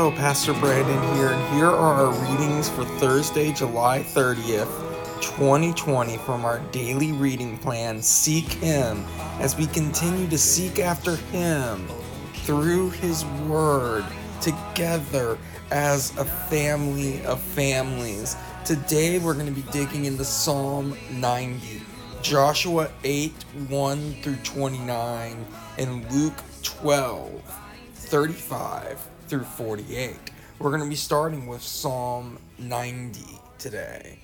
Hello, Pastor Brandon here, and here are our readings for Thursday, July 30th, 2020 from our daily reading plan, Seek Him, as we continue to seek after Him through His Word, together as a family of families. Today we're going to be digging into Psalm 90, Joshua 8, 1 through 29, and Luke 12, 35 through 48. We're going to be starting with Psalm 90 today.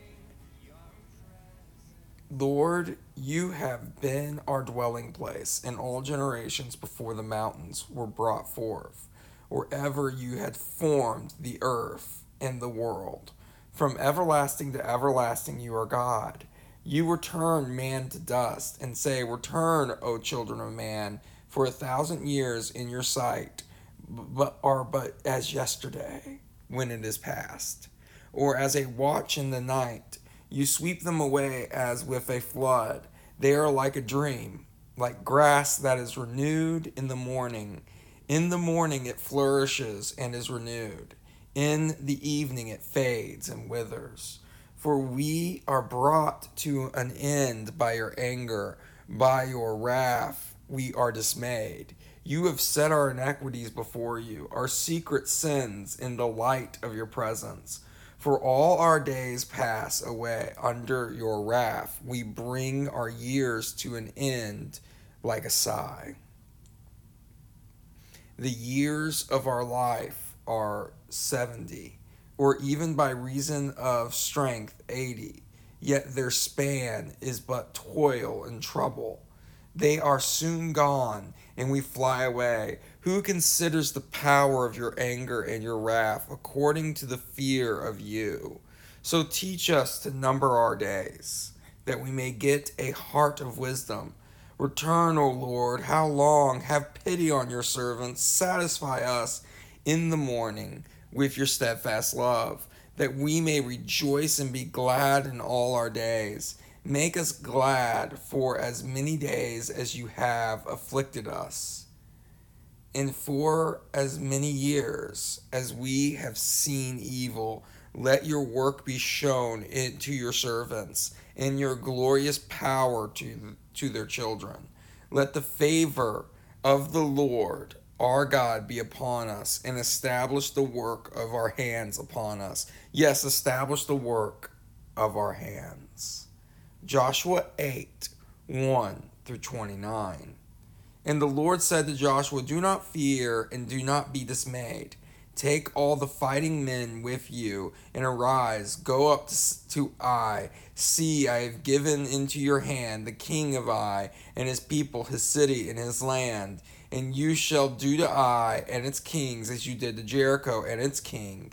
Lord, you have been our dwelling place in all generations before the mountains were brought forth, or ever you had formed the earth and the world. From everlasting to everlasting you are God. You return man to dust and say, Return, O children of man, for 1,000 years in your sight are but as yesterday when it is past, or as a watch in the night. You sweep them away as with a flood. They are like a dream, like grass that is renewed in the morning. In the morning it flourishes and is renewed. In the evening it fades and withers. For we are brought to an end by your anger, by your wrath we are dismayed. You have set our iniquities before you, our secret sins in the light of your presence. For all our days pass away under your wrath. We bring our years to an end like a sigh. The years of our life are 70, or even by reason of strength 80, yet their span is but toil and trouble. They are soon gone, and we fly away. Who considers the power of your anger and your wrath according to the fear of you? So teach us to number our days, that we may get a heart of wisdom. Return, O Lord, how long? Have pity on your servants. Satisfy us in the morning with your steadfast love, that we may rejoice and be glad in all our days. Make us glad for as many days as you have afflicted us, and for as many years as we have seen evil. Let your work be shown to your servants, and your glorious power to their children. Let the favor of the Lord our God be upon us, and establish the work of our hands upon us. Yes, establish the work of our hands. Joshua 8, 1 through 29. And the Lord said to Joshua, Do not fear and do not be dismayed. Take all the fighting men with you, and arise, go up to Ai. See, I have given into your hand the king of Ai, and his people, his city, and his land. And you shall do to Ai and its kings as you did to Jericho and its king.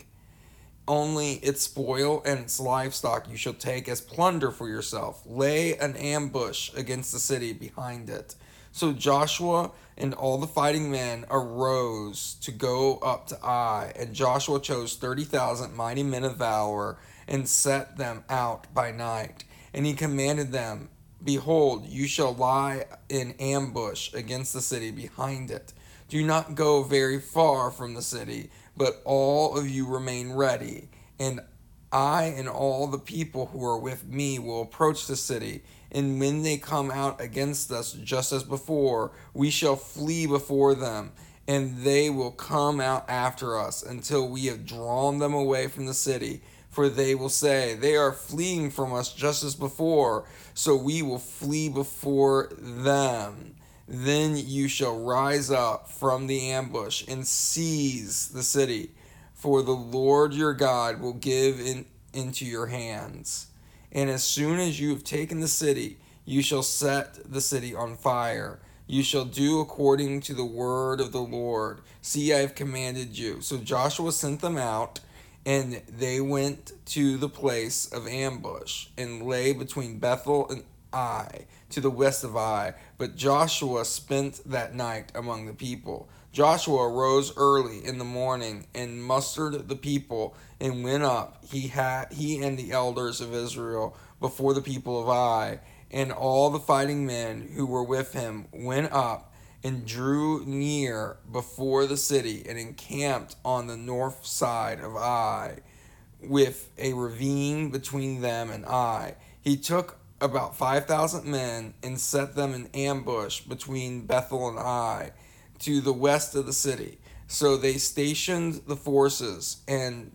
Only its spoil and its livestock you shall take as plunder for yourself. Lay an ambush against the city behind it. So Joshua and all the fighting men arose to go up to Ai, and Joshua chose 30,000 mighty men of valor and set them out by night. And he commanded them, Behold, you shall lie in ambush against the city behind it. Do not go very far from the city, but all of you remain ready, and I and all the people who are with me will approach the city, and when they come out against us just as before, we shall flee before them, and they will come out after us until we have drawn them away from the city. For they will say, They are fleeing from us just as before, so we will flee before them. Then you shall rise up from the ambush and seize the city, for the Lord your God will give into your hands. And as soon as you have taken the city, you shall set the city on fire. You shall do according to the word of the Lord. See, I have commanded you. So Joshua sent them out, and they went to the place of ambush and lay between Bethel and Ai, to the west of Ai. But Joshua spent that night among the people. Joshua arose early in the morning and mustered the people and went up, he and the elders of Israel, before the people of Ai. And all the fighting men who were with him went up and drew near before the city and encamped on the north side of Ai, with a ravine between them and Ai. He took about 5,000 men and set them in ambush between Bethel and Ai to the west of the city. So they stationed the forces and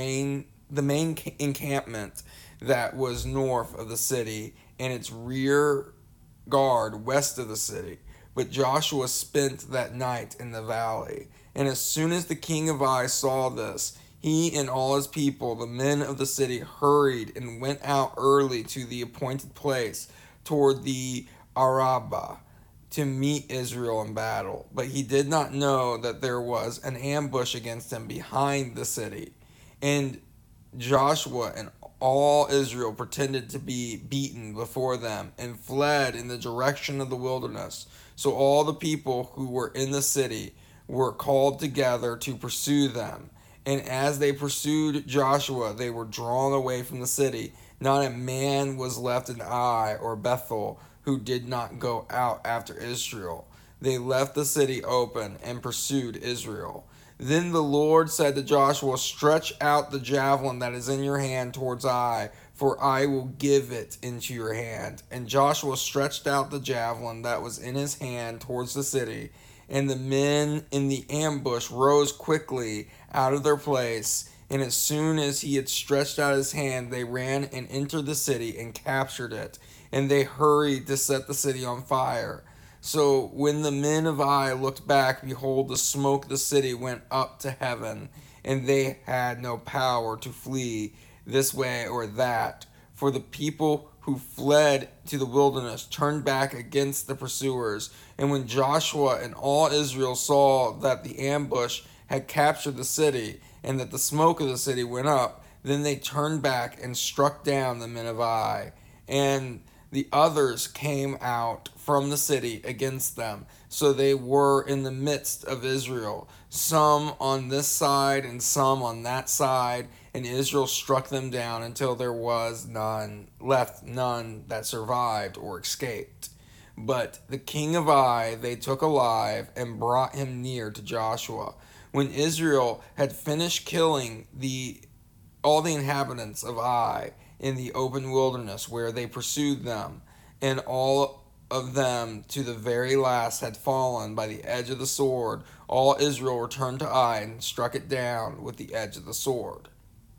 the main encampment that was north of the city and its rear guard west of the city. But Joshua spent that night in the valley. And as soon as the king of Ai saw this, he and all his people, the men of the city, hurried and went out early to the appointed place toward the Arabah to meet Israel in battle. But he did not know that there was an ambush against him behind the city. And Joshua and all Israel pretended to be beaten before them and fled in the direction of the wilderness. So all the people who were in the city were called together to pursue them. And as they pursued Joshua, they were drawn away from the city. Not a man was left in Ai or Bethel who did not go out after Israel. They left the city open and pursued Israel. Then the Lord said to Joshua, "Stretch out the javelin that is in your hand towards Ai, for I will give it into your hand." And Joshua stretched out the javelin that was in his hand towards the city, and the men in the ambush rose quickly out of their place. And as soon as he had stretched out his hand, they ran and entered the city and captured it. And they hurried to set the city on fire. So when the men of Ai looked back, behold, the smoke of the city went up to heaven, and they had no power to flee this way or that. For the people who fled to the wilderness turned back against the pursuers. And when Joshua and all Israel saw that the ambush had captured the city, and that the smoke of the city went up, then they turned back and struck down the men of Ai. And the others came out from the city against them. So they were in the midst of Israel, some on this side and some on that side, and Israel struck them down until there was none that survived or escaped. But the king of Ai they took alive and brought him near to Joshua. When Israel had finished killing all the inhabitants of Ai in the open wilderness where they pursued them, and all of them to the very last had fallen by the edge of the sword, all Israel returned to Ai and struck it down with the edge of the sword.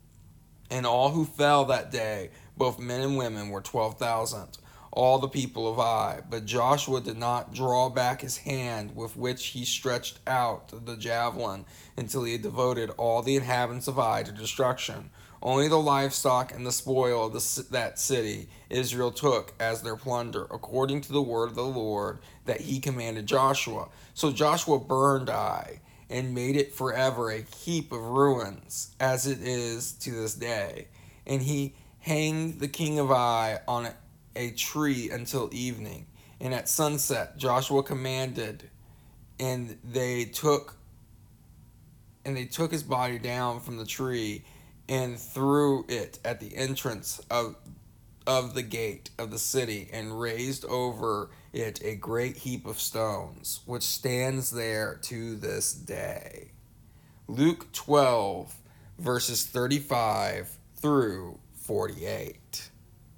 And all who fell that day, both men and women, were 12,000, all the people of Ai. But Joshua did not draw back his hand with which he stretched out the javelin until he had devoted all the inhabitants of Ai to destruction. Only the livestock and the spoil of that city Israel took as their plunder, according to the word of the Lord that he commanded Joshua. So Joshua burned Ai and made it forever a heap of ruins, as it is to this day. And he hanged the king of Ai on a tree until evening. And at sunset Joshua commanded, and they took his body down from the tree and threw it at the entrance of the gate of the city, and raised over it a great heap of stones, which stands there to this day. Luke 12, verses 35 through 48.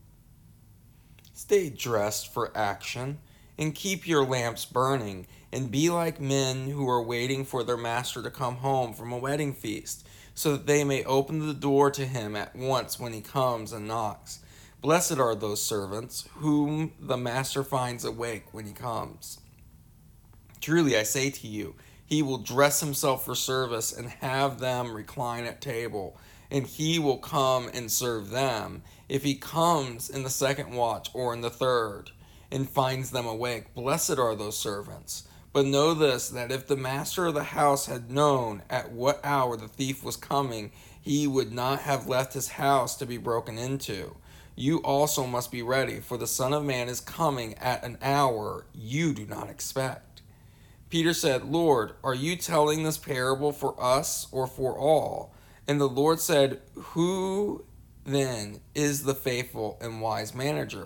Stay dressed for action, and keep your lamps burning, and be like men who are waiting for their master to come home from a wedding feast, so that they may open the door to him at once when he comes and knocks. Blessed are those servants whom the master finds awake when he comes. Truly I say to you, he will dress himself for service and have them recline at table, and he will come and serve them. If he comes in the second watch or in the third, and finds them awake, blessed are those servants. But know this, that if the master of the house had known at what hour the thief was coming, he would not have left his house to be broken into. You also must be ready, for the Son of Man is coming at an hour you do not expect. Peter said, Lord, are you telling this parable for us or for all? And the Lord said, Who then is the faithful and wise manager,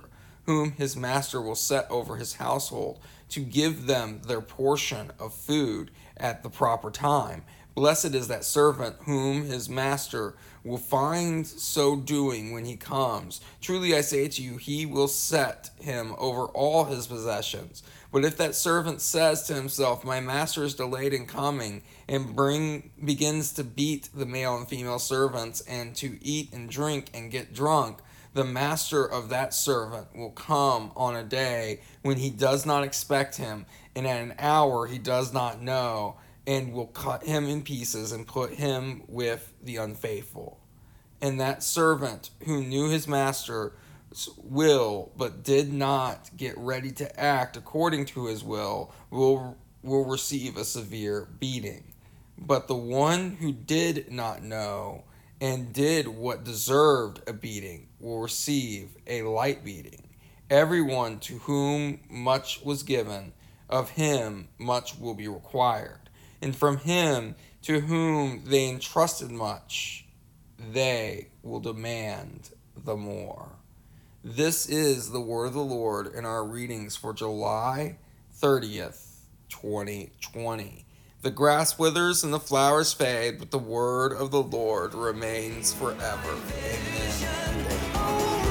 whom his master will set over his household, to give them their portion of food at the proper time. Blessed is that servant whom his master will find so doing when he comes. Truly I say to you, he will set him over all his possessions. But if that servant says to himself, my master is delayed in coming, and begins to beat the male and female servants, and to eat and drink and get drunk, the master of that servant will come on a day when he does not expect him, and at an hour he does not know, and will cut him in pieces and put him with the unfaithful. And that servant who knew his master's will but did not get ready to act according to his will receive a severe beating. But the one who did not know and did what deserved a beating will receive a light beating. Everyone to whom much was given, of him much will be required. And from him to whom they entrusted much, they will demand the more. This is the word of the Lord in our readings for July 30th, 2020. The grass withers and the flowers fade, but the word of the Lord remains forever. Amen and amen.